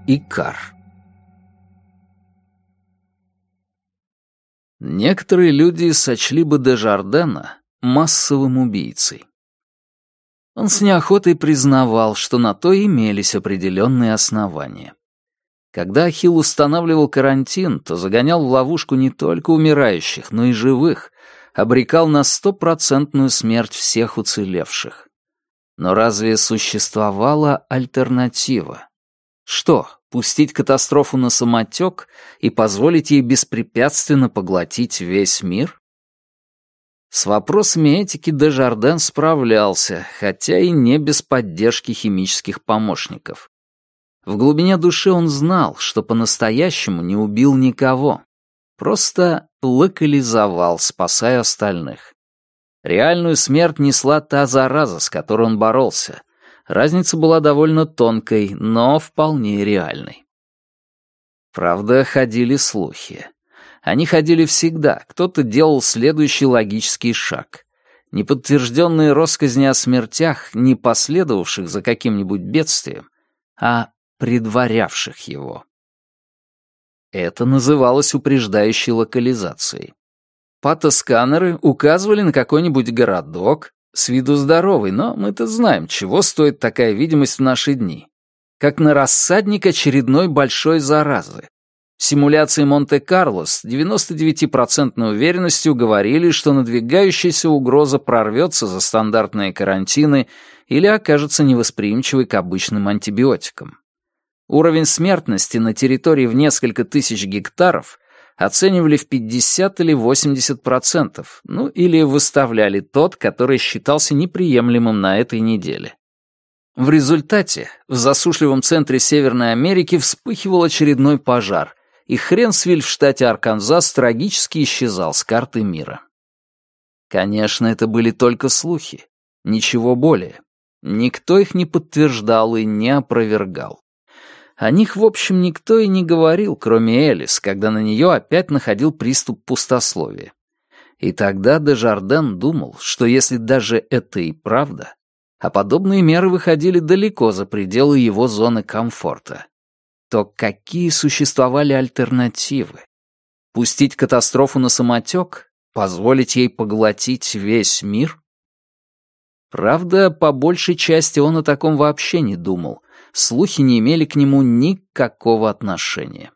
Икар. Некоторые люди сочли бы Дежардена массовым убийцей. Он с неохотой признавал, что на то имелись определенные основания. Когда Ахилл устанавливал карантин, то загонял в ловушку не только умирающих, но и живых, обрекал на 100% смерть всех уцелевших. Но разве существовала альтернатива? Что, пустить катастрофу на самотек и позволить ей беспрепятственно поглотить весь мир? С вопросами этики Дежарден справлялся, хотя и не без поддержки химических помощников. В глубине души он знал, что по-настоящему не убил никого, просто локализовал, спасая остальных. Реальную смерть несла та зараза, с которой он боролся. Разница была довольно тонкой, но вполне реальной. Правда, ходили слухи. Они ходили всегда, кто-то делал следующий логический шаг. Неподтвержденные россказни о смертях, не последовавших за каким-нибудь бедствием, а предварявших его. Это называлось упреждающей локализацией. Патосканеры указывали на какой-нибудь городок, с виду здоровый, но мы-то знаем, чего стоит такая видимость в наши дни. Как на рассадник очередной большой заразы. Симуляции Монте-Карло с 99% уверенностью говорили, что надвигающаяся угроза прорвется за стандартные карантины или окажется невосприимчивой к обычным антибиотикам. Уровень смертности на территории в несколько тысяч гектаров оценивали в 50 или 80%, ну или выставляли тот, который считался неприемлемым на этой неделе. В результате в засушливом центре Северной Америки вспыхивал очередной пожар, и Хренсвиль в штате Арканзас трагически исчезал с карты мира. Конечно, это были только слухи, ничего более. Никто их не подтверждал и не опровергал. О них, в общем, никто и не говорил, кроме Элис, когда на нее опять находил приступ пустословия. И тогда Дежарден думал, что если даже это и правда, а подобные меры выходили далеко за пределы его зоны комфорта, то какие существовали альтернативы? Пустить катастрофу на самотек? Позволить ей поглотить весь мир? Правда, по большей части он о таком вообще не думал. Слухи не имели к нему никакого отношения.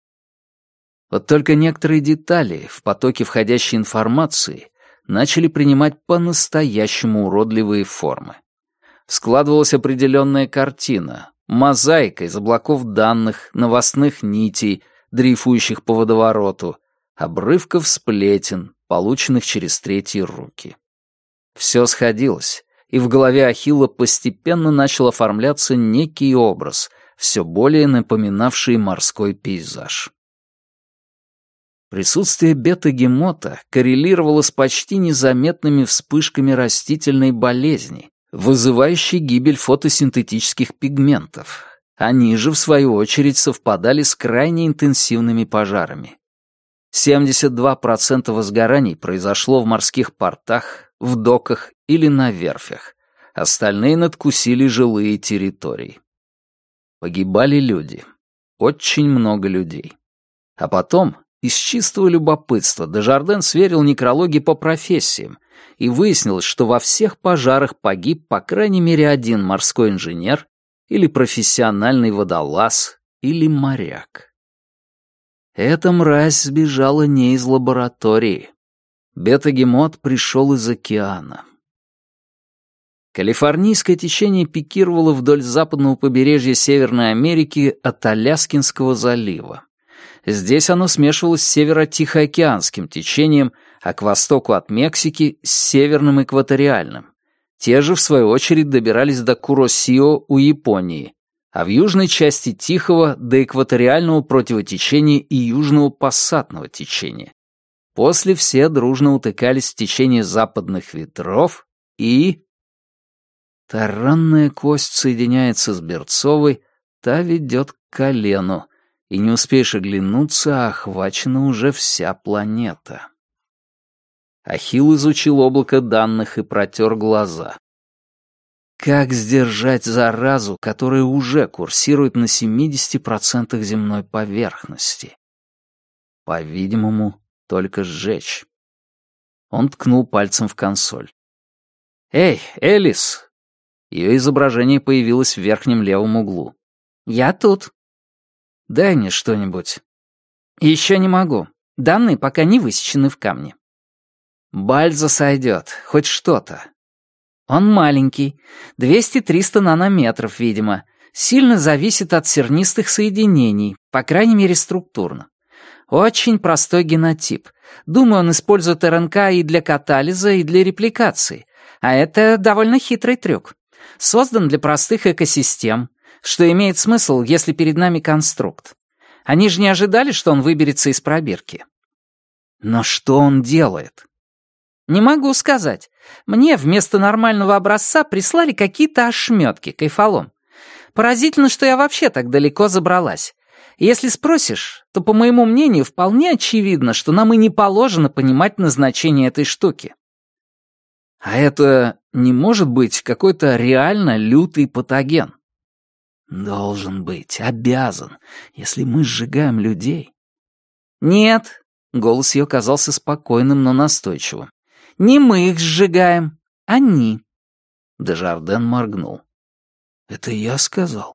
Вот только некоторые детали в потоке входящей информации начали принимать по-настоящему уродливые формы. Складывалась определенная картина, мозаика из облаков данных, новостных нитей, дрейфующих по водовороту, обрывков сплетен, полученных через третьи руки. Все сходилось, и в голове Ахилла постепенно начал оформляться некий образ, все более напоминавший морской пейзаж. Присутствие бета-гемота коррелировало с почти незаметными вспышками растительной болезни, вызывающей гибель фотосинтетических пигментов. Они же, в свою очередь, совпадали с крайне интенсивными пожарами. 72% возгораний произошло в морских портах, в доках или на верфях. Остальные надкусили жилые территории. Погибали люди. Очень много людей. А потом, из чистого любопытства, Дежарден сверил некрологи по профессиям, и выяснилось, что во всех пожарах погиб по крайней мере один морской инженер или профессиональный водолаз или моряк. Эта мразь сбежала не из лаборатории. Бета-гемот пришел из океана. Калифорнийское течение пикировало вдоль западного побережья Северной Америки от Аляскинского залива. Здесь оно смешивалось с северо-тихоокеанским течением, а к востоку от Мексики — с северным экваториальным. Те же, в свою очередь, добирались до Куросио у Японии, а в южной части Тихого — до экваториального противотечения и южного пассатного течения. После все дружно утыкались в течение западных ветров и... Таранная кость соединяется с берцовой, та ведет к колену, и не успеешь оглянуться, а охвачена уже вся планета. Ахилл изучил облако данных и протер глаза. Как сдержать заразу, которая уже курсирует на 70% земной поверхности? По-видимому, только сжечь. Он ткнул пальцем в консоль. «Эй, Элис!» Ее изображение появилось в верхнем левом углу. «Я тут». «Дай мне что-нибудь». «Еще не могу. Данные пока не высечены в камне». «Бальза сойдет, хоть что-то». «Он маленький, 200-300 нанометров, видимо. Сильно зависит от сернистых соединений, по крайней мере, структурно. Очень простой генотип. Думаю, он использует РНК и для катализа, и для репликации. А это довольно хитрый трюк. Создан для простых экосистем, что имеет смысл, если перед нами конструкт. Они же не ожидали, что он выберется из пробирки». «Но что он делает?» «Не могу сказать. Мне вместо нормального образца прислали какие-то ошметки, кайфолом. Поразительно, что я вообще так далеко забралась. Если спросишь, то, по моему мнению, вполне очевидно, что нам и не положено понимать назначение этой штуки». «А это не может быть какой-то реально лютый патоген?» «Должен быть, обязан, если мы сжигаем людей». «Нет», — голос ее казался спокойным, но настойчивым. «Не мы их сжигаем, они». Дежарден моргнул. «Это я сказал?»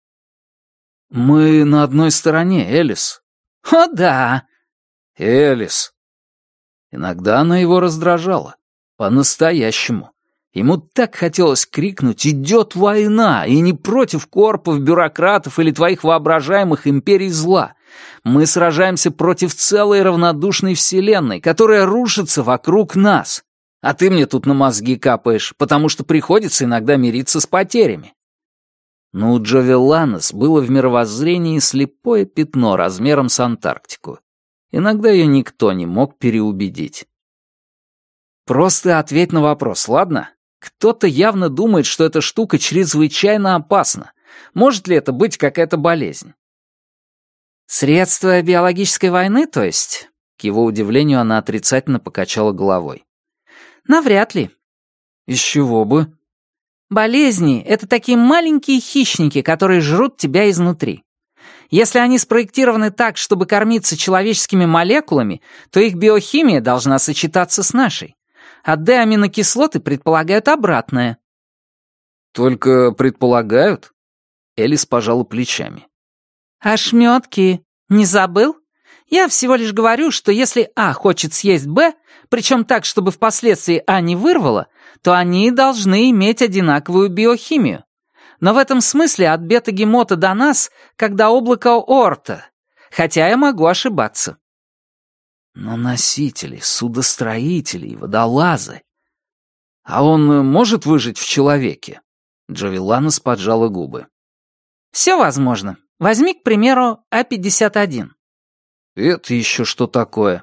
«Мы на одной стороне, Элис». «О, да». «Элис». Иногда она его раздражала. По-настоящему. Ему так хотелось крикнуть «Идет война!» и не против корпов, бюрократов или твоих воображаемых империй зла. Мы сражаемся против целой равнодушной вселенной, которая рушится вокруг нас. А ты мне тут на мозги капаешь, потому что приходится иногда мириться с потерями. Но у Джовеланес было в мировоззрении слепое пятно размером с Антарктику. Иногда ее никто не мог переубедить. Просто ответь на вопрос, ладно? Кто-то явно думает, что эта штука чрезвычайно опасна. Может ли это быть какая-то болезнь? Средство биологической войны, то есть? К его удивлению, она отрицательно покачала головой. Навряд ли. Из чего бы? Болезни — это такие маленькие хищники, которые жрут тебя изнутри. Если они спроектированы так, чтобы кормиться человеческими молекулами, то их биохимия должна сочетаться с нашей. А D-аминокислоты предполагают обратное. Только предполагают? Элис пожала плечами. Ошметки. Не забыл? Я всего лишь говорю, что если А хочет съесть Б, причем так, чтобы впоследствии А не вырвало, то они должны иметь одинаковую биохимию. Но в этом смысле от бета-гемота до нас, как до облака Оорта, хотя я могу ошибаться. Но носители, судостроители и водолазы... А он может выжить в человеке? Джовеланес поджала губы. Все возможно. Возьми, к примеру, А-51. Это еще что такое?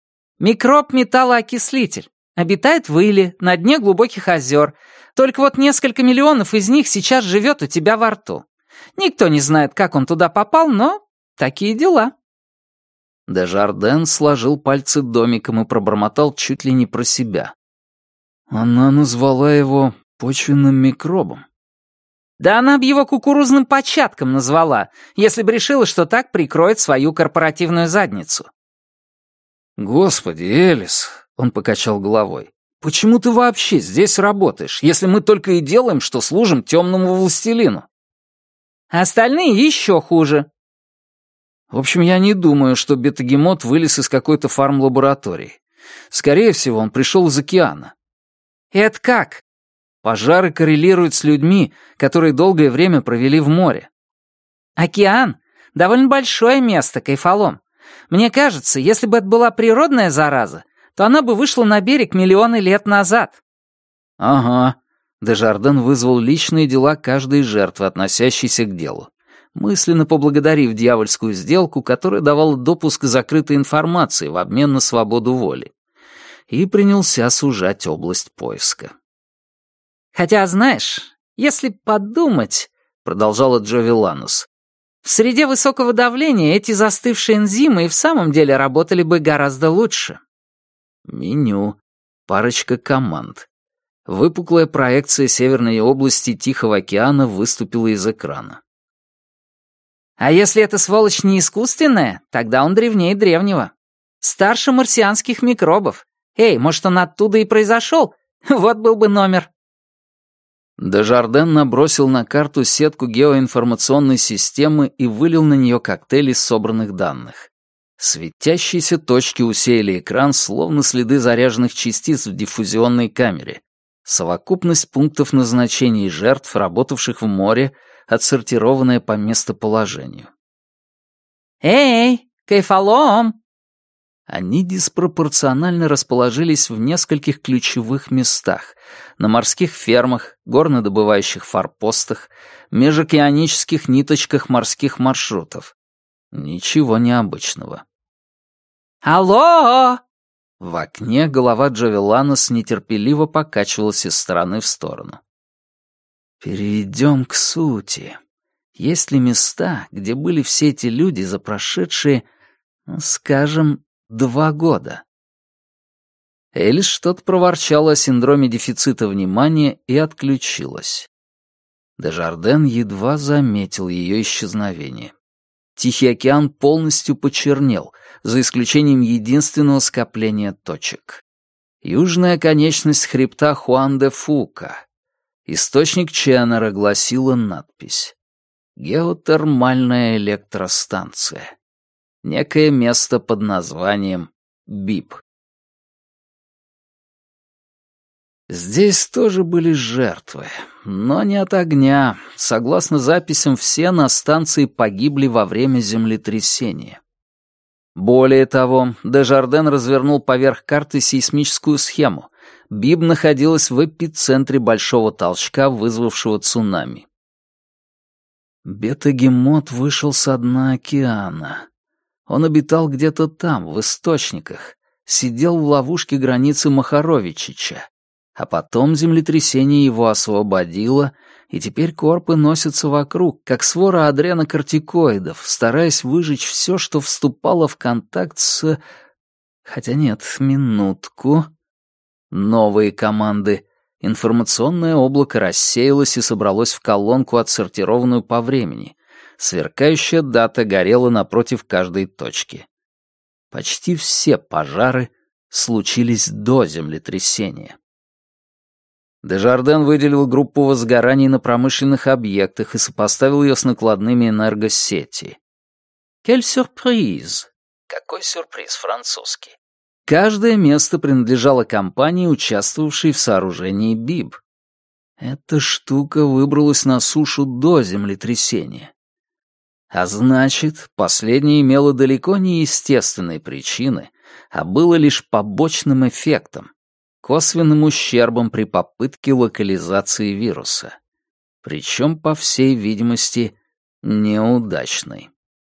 Микроб-металлоокислитель. Обитает в иле, на дне глубоких озер. Только вот несколько миллионов из них сейчас живет у тебя во рту. Никто не знает, как он туда попал, но такие дела. Дежарден сложил пальцы домиком и пробормотал чуть ли не про себя. Она назвала его почвенным микробом. Да она б его кукурузным початком назвала, если бы решила, что так прикроет свою корпоративную задницу. «Господи, Элис», — он покачал головой, — «почему ты вообще здесь работаешь, если мы только и делаем, что служим темному властелину?» «Остальные еще хуже». В общем, я не думаю, что бета-гемот вылез из какой-то фарм-лаборатории. Скорее всего, он пришел из океана. Это как? Пожары коррелируют с людьми, которые долгое время провели в море. Океан — довольно большое место, кайфолом. Мне кажется, если бы это была природная зараза, то она бы вышла на берег миллионы лет назад. Ага. Дежарден вызвал личные дела каждой жертвы, относящейся к делу, мысленно поблагодарив дьявольскую сделку, которая давала допуск к закрытой информации в обмен на свободу воли, и принялся сужать область поиска. «Хотя, знаешь, если подумать, — продолжала Джовеланес, — в среде высокого давления эти застывшие энзимы и в самом деле работали бы гораздо лучше». Меню, парочка команд. Выпуклая проекция северной области Тихого океана выступила из экрана. А если эта сволочь не искусственная, тогда он древнее древнего. Старше марсианских микробов. Эй, может, он оттуда и произошел? Вот был бы номер. Дежарден набросил на карту сетку геоинформационной системы и вылил на нее коктейль из собранных данных. Светящиеся точки усеяли экран, словно следы заряженных частиц в диффузионной камере. Совокупность пунктов назначения жертв, работавших в море, отсортированная по местоположению. «Эй, кайфолом!» Они диспропорционально расположились в нескольких ключевых местах: на морских фермах, горнодобывающих форпостах, межокеанических ниточках морских маршрутов. Ничего необычного. «Алло!» В окне голова Джавеланос нетерпеливо покачивалась из стороны в сторону. «Перейдем к сути. Есть ли места, где были все эти люди за прошедшие, скажем, 2 года?» Элис что-то проворчала о синдроме дефицита внимания и отключилась. Дежарден едва заметил ее исчезновение. Тихий океан полностью почернел, за исключением единственного скопления точек. Южная конечность хребта Хуан-де-Фука. Источник Ченнера, гласила надпись. Геотермальная электростанция. Некое место под названием Биб. Здесь тоже были жертвы, но не от огня. Согласно записям, все на станции погибли во время землетрясения. Более того, Дежарден развернул поверх карты сейсмическую схему. Биб находилась в эпицентре большого толчка, вызвавшего цунами. Бетагемот вышел со дна океана. Он обитал где-то там, в источниках, сидел в ловушке границы Махаровичича. А потом землетрясение его освободило, и теперь корпы носятся вокруг, как свора адренокортикоидов, стараясь выжечь все, что вступало в контакт с... Хотя нет, минутку. Новые команды. Информационное облако рассеялось и собралось в колонку, отсортированную по времени. Сверкающая дата горела напротив каждой точки. Почти все пожары случились до землетрясения. Дежарден выделил группу возгораний на промышленных объектах и сопоставил ее с накладными энергосети. «Quelle surprise!» Какой сюрприз, французский. Каждое место принадлежало компании, участвовавшей в сооружении Биб. Эта штука выбралась на сушу до землетрясения. А значит, последнее имело далеко не естественные причины, а было лишь побочным эффектом, косвенным ущербом при попытке локализации вируса. Причем, по всей видимости, неудачной.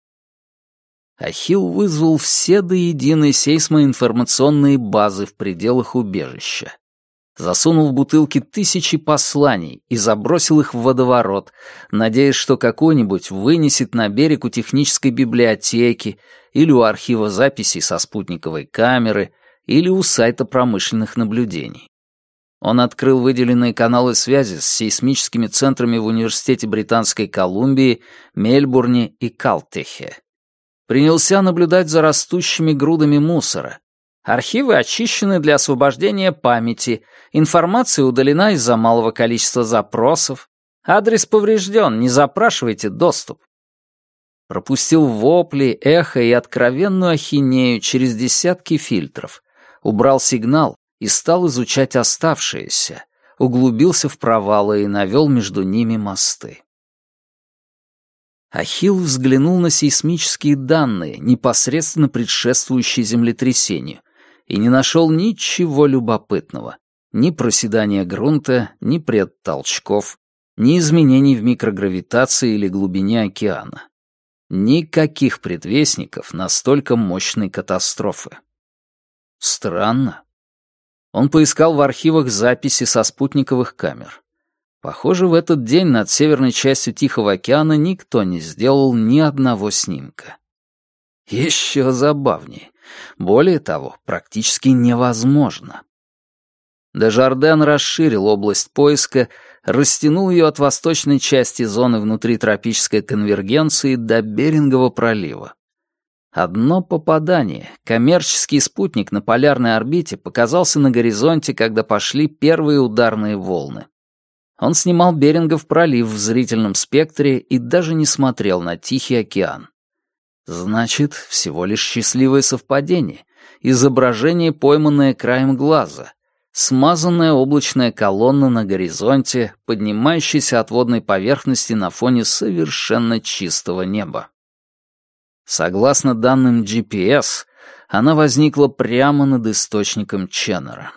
Ахилл вызвал все до единой сейсмоинформационные базы в пределах убежища. Засунул в бутылки тысячи посланий и забросил их в водоворот, надеясь, что какой-нибудь вынесет на берег у технической библиотеки или у архива записей со спутниковой камеры или у сайта промышленных наблюдений. Он открыл выделенные каналы связи с сейсмическими центрами в Университете Британской Колумбии, Мельбурне и Калтехе. Принялся наблюдать за растущими грудами мусора. Архивы очищены для освобождения памяти, информация удалена из-за малого количества запросов, адрес поврежден, не запрашивайте доступ. Пропустил вопли, эхо и откровенную ахинею через десятки фильтров, убрал сигнал и стал изучать оставшиеся, углубился в провалы и навел между ними мосты. Ахилл взглянул на сейсмические данные, непосредственно предшествующие землетрясению, и не нашел ничего любопытного. Ни проседания грунта, ни предтолчков, ни изменений в микрогравитации или глубине океана. Никаких предвестников настолько мощной катастрофы. Странно. Он поискал в архивах записи со спутниковых камер. Похоже, в этот день над северной частью Тихого океана никто не сделал ни одного снимка. Еще забавнее. Более того, практически невозможно. Дежарден расширил область поиска, растянул ее от восточной части зоны внутри тропической конвергенции до Берингового пролива. Одно попадание, коммерческий спутник на полярной орбите, показался на горизонте, когда пошли первые ударные волны. Он снимал Берингов пролив в зрительном спектре и даже не смотрел на Тихий океан. Значит, всего лишь счастливое совпадение, изображение, пойманное краем глаза, смазанная облачная колонна на горизонте, поднимающаяся от водной поверхности на фоне совершенно чистого неба. Согласно данным GPS, она возникла прямо над источником Ченнера.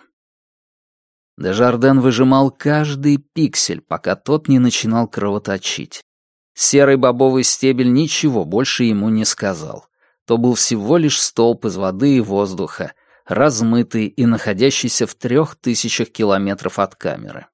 Дежарден выжимал каждый пиксель, пока тот не начинал кровоточить. Серый бобовый стебель ничего больше ему не сказал. То был всего лишь столб из воды и воздуха, размытый и находящийся в 3000 километров от камеры.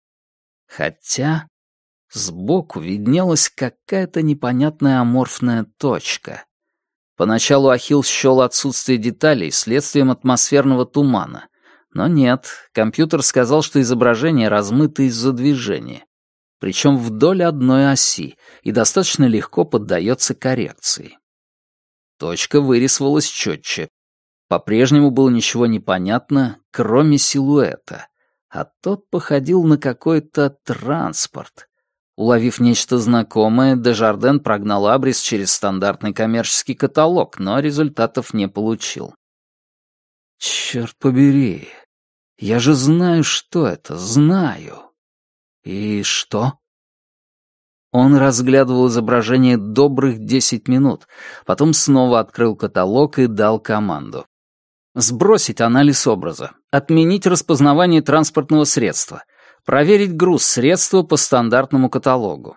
Хотя сбоку виднелась какая-то непонятная аморфная точка. Поначалу Ахилл счел отсутствие деталей следствием атмосферного тумана, но нет, компьютер сказал, что изображение размыто из-за движения, причем вдоль одной оси и достаточно легко поддается коррекции. Точка вырисовалась четче. По-прежнему было ничего не понятно, кроме силуэта, а тот походил на какой-то транспорт. Уловив нечто знакомое, Дежарден прогнал абрис через стандартный коммерческий каталог, но результатов не получил. «Черт побери, я же знаю, что это, знаю. И что?» Он разглядывал изображение добрых 10 минут, потом снова открыл каталог и дал команду. Сбросить анализ образа, отменить распознавание транспортного средства, проверить груз средства по стандартному каталогу.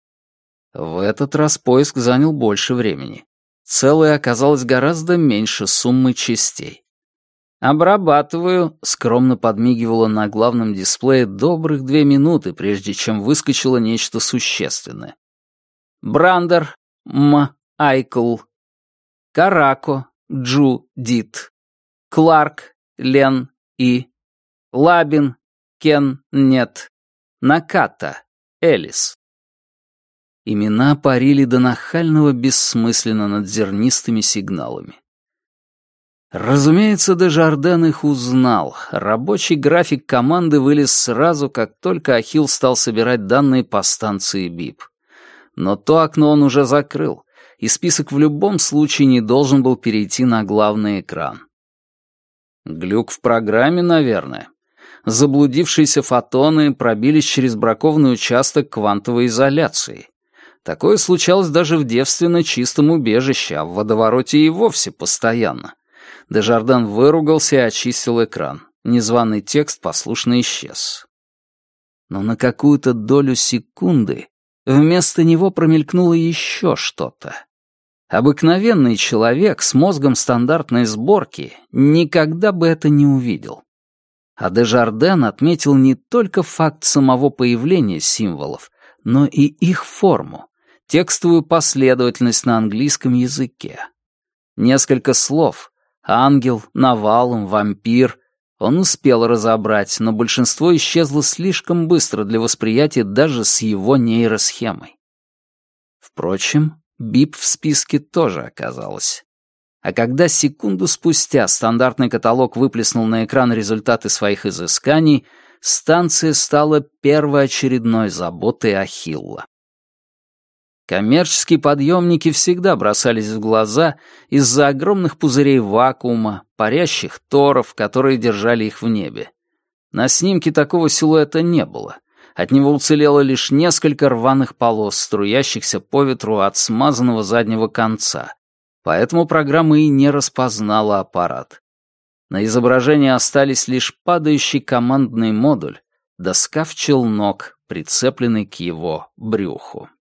В этот раз поиск занял больше времени. Целое оказалось гораздо меньше суммы частей. «Обрабатываю», — скромно подмигивало на главном дисплее добрых 2 минуты, прежде чем выскочило нечто существенное. Брандер, Айкл, Карако, Дит, Кларк, Лен, И, Лабин, Кен, Нет, Наката, Элис. Имена парили до нахального бессмысленно над зернистыми сигналами. Разумеется, Дежарден их узнал. Рабочий график команды вылез сразу, как только Ахилл стал собирать данные по станции БИП. Но то окно он уже закрыл, и список в любом случае не должен был перейти на главный экран. Глюк в программе, наверное. Заблудившиеся фотоны пробились через бракованный участок квантовой изоляции. Такое случалось даже в девственно чистом убежище, а в водовороте и вовсе постоянно. Дежарден выругался и очистил экран. Незваный текст послушно исчез. Но на какую-то долю секунды вместо него промелькнуло еще что-то. Обыкновенный человек с мозгом стандартной сборки никогда бы это не увидел. А Дежарден отметил не только факт самого появления символов, но и их форму, текстовую последовательность на английском языке. Несколько слов — ангел, навалом, вампир — он успел разобрать, но большинство исчезло слишком быстро для восприятия даже с его нейросхемой. Впрочем, БИП в списке тоже оказалось. А когда секунду спустя стандартный каталог выплеснул на экран результаты своих изысканий, станция стала первоочередной заботой Ахилла. Коммерческие подъемники всегда бросались в глаза из-за огромных пузырей вакуума, парящих торов, которые держали их в небе. На снимке такого силуэта не было. От него уцелело лишь несколько рваных полос, струящихся по ветру от смазанного заднего конца. Поэтому программа и не распознала аппарат. На изображении остались лишь падающий командный модуль, да скаф-челнок, прицепленный к его брюху.